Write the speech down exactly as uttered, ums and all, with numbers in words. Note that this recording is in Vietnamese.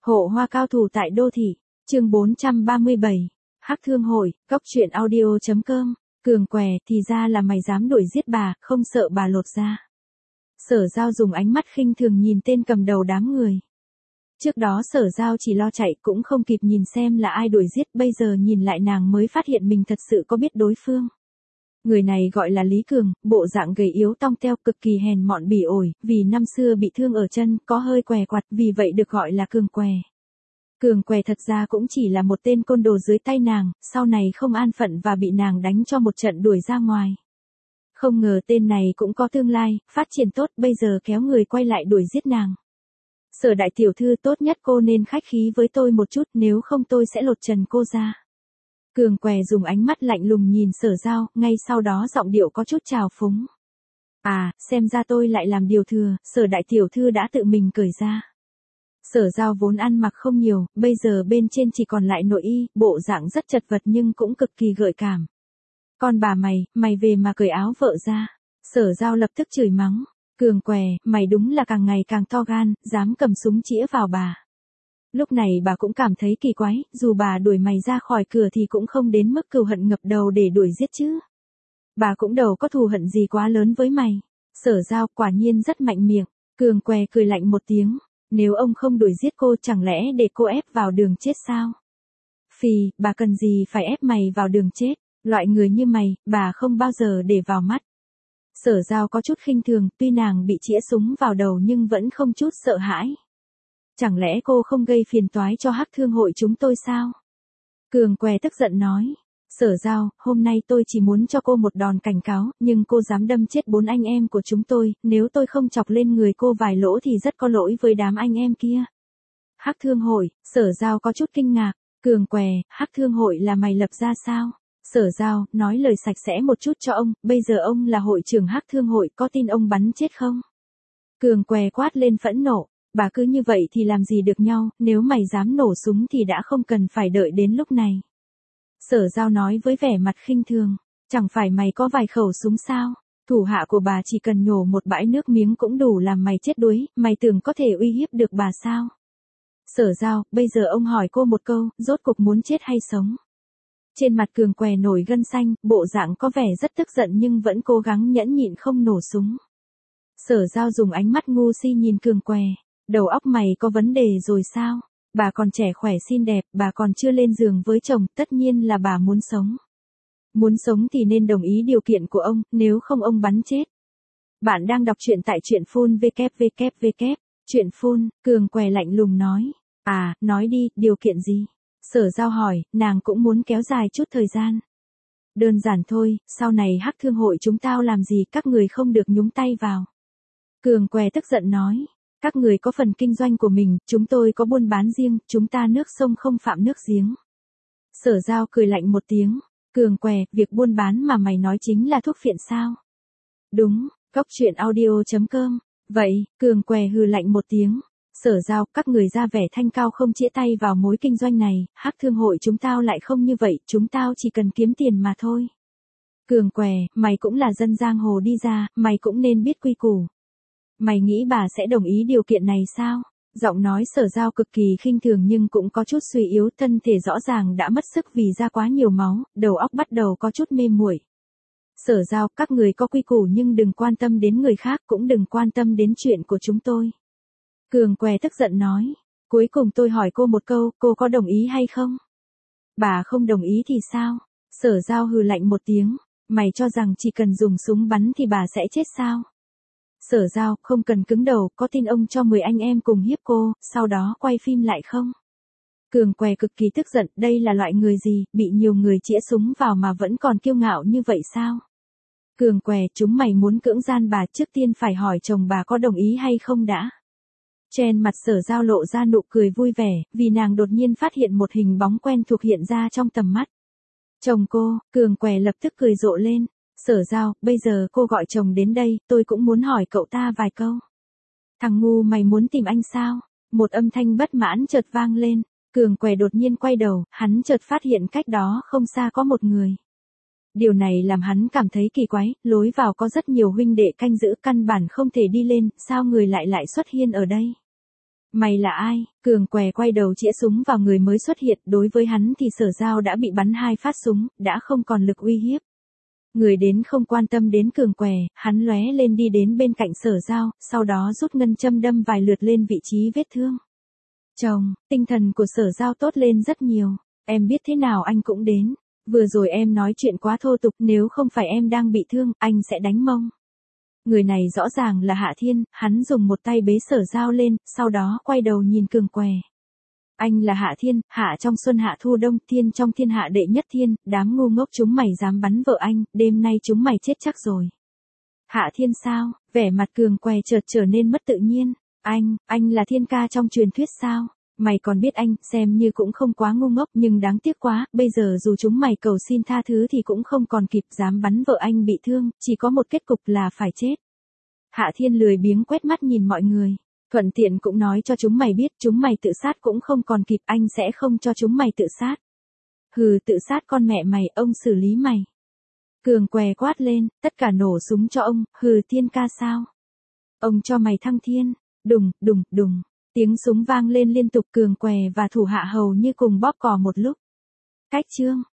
Hộ hoa cao thủ tại đô thị, chương bốn trăm ba mươi bảy, Hắc Thương Hội, góc truyện audio chấm com, Cường què, thì ra là mày dám đuổi giết bà, không sợ bà lột da. Sở Giao dùng ánh mắt khinh thường nhìn tên cầm đầu đám người. Trước đó Sở Giao chỉ lo chạy cũng không kịp nhìn xem là ai đuổi giết, bây giờ nhìn lại nàng mới phát hiện mình thật sự có biết đối phương. Người này gọi là Lý Cường, bộ dạng gầy yếu tong teo cực kỳ hèn mọn bỉ ổi, vì năm xưa bị thương ở chân, có hơi què quặt, vì vậy được gọi là Cường què. Cường què thật ra cũng chỉ là một tên côn đồ dưới tay nàng, sau này không an phận và bị nàng đánh cho một trận đuổi ra ngoài. Không ngờ tên này cũng có tương lai, phát triển tốt, bây giờ kéo người quay lại đuổi giết nàng. Sở đại tiểu thư, tốt nhất cô nên khách khí với tôi một chút, nếu không tôi sẽ lột trần cô ra. Cường què dùng ánh mắt lạnh lùng nhìn Sở Giao, ngay sau đó giọng điệu có chút trào phúng. À, xem ra tôi lại làm điều thừa, Sở đại tiểu thư đã tự mình cởi ra. Sở Giao vốn ăn mặc không nhiều, bây giờ bên trên chỉ còn lại nội y, bộ dạng rất chật vật nhưng cũng cực kỳ gợi cảm. Con bà mày, mày về mà cởi áo vợ ra. Sở Giao lập tức chửi mắng. Cường què, mày đúng là càng ngày càng to gan, dám cầm súng chĩa vào bà. Lúc này bà cũng cảm thấy kỳ quái, dù bà đuổi mày ra khỏi cửa thì cũng không đến mức cừu hận ngập đầu để đuổi giết chứ. Bà cũng đâu có thù hận gì quá lớn với mày. Sở Giao quả nhiên rất mạnh miệng. Cường què cười lạnh một tiếng. Nếu ông không đuổi giết cô chẳng lẽ để cô ép vào đường chết sao? Phì, bà cần gì phải ép mày vào đường chết, loại người như mày, bà không bao giờ để vào mắt. Sở Giao có chút khinh thường, tuy nàng bị chĩa súng vào đầu nhưng vẫn không chút sợ hãi. Chẳng lẽ cô không gây phiền toái cho Hắc Thương Hội chúng tôi sao? Cường què tức giận nói. Sở Giao, hôm nay tôi chỉ muốn cho cô một đòn cảnh cáo, nhưng cô dám đâm chết bốn anh em của chúng tôi, nếu tôi không chọc lên người cô vài lỗ thì rất có lỗi với đám anh em kia. Hắc Thương Hội, Sở Giao có chút kinh ngạc. Cường què, Hắc Thương Hội là mày lập ra sao? Sở Giao, nói lời sạch sẽ một chút cho ông, bây giờ ông là hội trưởng Hắc Thương Hội, có tin ông bắn chết không? Cường què quát lên phẫn nộ. Bà cứ như vậy thì làm gì được nhau, nếu mày dám nổ súng thì đã không cần phải đợi đến lúc này. Sở Giao nói với vẻ mặt khinh thường, chẳng phải mày có vài khẩu súng sao? Thủ hạ của bà chỉ cần nhổ một bãi nước miếng cũng đủ làm mày chết đuối, mày tưởng có thể uy hiếp được bà sao? Sở Giao, bây giờ ông hỏi cô một câu, rốt cuộc muốn chết hay sống? Trên mặt Cường què nổi gân xanh, bộ dạng có vẻ rất tức giận nhưng vẫn cố gắng nhẫn nhịn không nổ súng. Sở Giao dùng ánh mắt ngu si nhìn Cường què, đầu óc mày có vấn đề rồi sao? Bà còn trẻ khỏe xinh đẹp, bà còn chưa lên giường với chồng, tất nhiên là bà muốn sống. Muốn sống thì nên đồng ý điều kiện của ông, nếu không ông bắn chết. Bạn đang đọc truyện tại truyện phun vê vê vê vê, truyện phun, Cường què lạnh lùng nói. À, nói đi, điều kiện gì? Sở Giao hỏi, nàng cũng muốn kéo dài chút thời gian. Đơn giản thôi, sau này Hắc Thương Hội chúng tao làm gì các người không được nhúng tay vào. Cường què tức giận nói. Các người có phần kinh doanh của mình, chúng tôi có buôn bán riêng, chúng ta nước sông không phạm nước giếng. Sở Giao cười lạnh một tiếng. Cường què, việc buôn bán mà mày nói chính là thuốc phiện sao? Đúng, góc truyện audio chấm com. Vậy, Cường què hừ lạnh một tiếng. Sở Giao, các người ra vẻ thanh cao không chĩa tay vào mối kinh doanh này, Hắc Thương Hội chúng tao lại không như vậy, chúng tao chỉ cần kiếm tiền mà thôi. Cường què, mày cũng là dân giang hồ đi ra, mày cũng nên biết quy củ. Mày nghĩ bà sẽ đồng ý điều kiện này sao? Giọng nói Sở Giao cực kỳ khinh thường nhưng cũng có chút suy yếu, thân thể rõ ràng đã mất sức vì ra quá nhiều máu, đầu óc bắt đầu có chút mê muội. Sở Giao, các người có quy củ nhưng đừng quan tâm đến người khác, cũng đừng quan tâm đến chuyện của chúng tôi. Cường què tức giận nói. Cuối cùng tôi hỏi cô một câu, cô có đồng ý hay không? Bà không đồng ý thì sao? Sở Giao hừ lạnh một tiếng. Mày cho rằng chỉ cần dùng súng bắn thì bà sẽ chết sao? Sở Giao, không cần cứng đầu, có tin ông cho mười anh em cùng hiếp cô, sau đó quay phim lại không? Cường què cực kỳ tức giận, đây là loại người gì, bị nhiều người chĩa súng vào mà vẫn còn kiêu ngạo như vậy sao? Cường què, chúng mày muốn cưỡng gian bà, trước tiên phải hỏi chồng bà có đồng ý hay không đã. Trên mặt Sở Giao lộ ra nụ cười vui vẻ, vì nàng đột nhiên phát hiện một hình bóng quen thuộc hiện ra trong tầm mắt. Chồng cô, Cường què lập tức cười rộ lên. Sở Giao, bây giờ cô gọi chồng đến đây, tôi cũng muốn hỏi cậu ta vài câu. Thằng ngu mày muốn tìm anh sao? Một âm thanh bất mãn chợt vang lên. Cường què đột nhiên quay đầu, hắn chợt phát hiện cách đó không xa có một người. Điều này làm hắn cảm thấy kỳ quái, lối vào có rất nhiều huynh đệ canh giữ, căn bản không thể đi lên, sao người lại lại xuất hiện ở đây? Mày là ai? Cường què quay đầu chĩa súng vào người mới xuất hiện, đối với hắn thì Sở Giao đã bị bắn hai phát súng, đã không còn lực uy hiếp. Người đến không quan tâm đến Cường què, hắn lóe lên đi đến bên cạnh Sở Giao, sau đó rút ngân châm đâm vài lượt lên vị trí vết thương. Chồng, tinh thần của Sở Giao tốt lên rất nhiều, em biết thế nào anh cũng đến, vừa rồi em nói chuyện quá thô tục, nếu không phải em đang bị thương, anh sẽ đánh mông. Người này rõ ràng là Hạ Thiên, hắn dùng một tay bế Sở Giao lên, sau đó quay đầu nhìn Cường què. Anh là Hạ Thiên, hạ trong xuân hạ thu đông, thiên trong thiên hạ đệ nhất thiên, đám ngu ngốc chúng mày dám bắn vợ anh, đêm nay chúng mày chết chắc rồi. Hạ Thiên sao? Vẻ mặt Cường què chợt trở nên mất tự nhiên. Anh, anh là thiên ca trong truyền thuyết sao? Mày còn biết anh, xem như cũng không quá ngu ngốc, nhưng đáng tiếc quá, bây giờ dù chúng mày cầu xin tha thứ thì cũng không còn kịp, dám bắn vợ anh bị thương, chỉ có một kết cục là phải chết. Hạ Thiên lười biếng quét mắt nhìn mọi người, thuận tiện cũng nói cho chúng mày biết, chúng mày tự sát cũng không còn kịp, anh sẽ không cho chúng mày tự sát. Hừ, tự sát con mẹ mày, ông xử lý mày. Cường què quát lên, tất cả nổ súng cho ông, hừ, thiên ca sao? Ông cho mày thăng thiên, đùng, đùng, đùng. Tiếng súng vang lên liên tục, Cường què và thủ hạ hầu như cùng bóp cò một lúc. Cách chương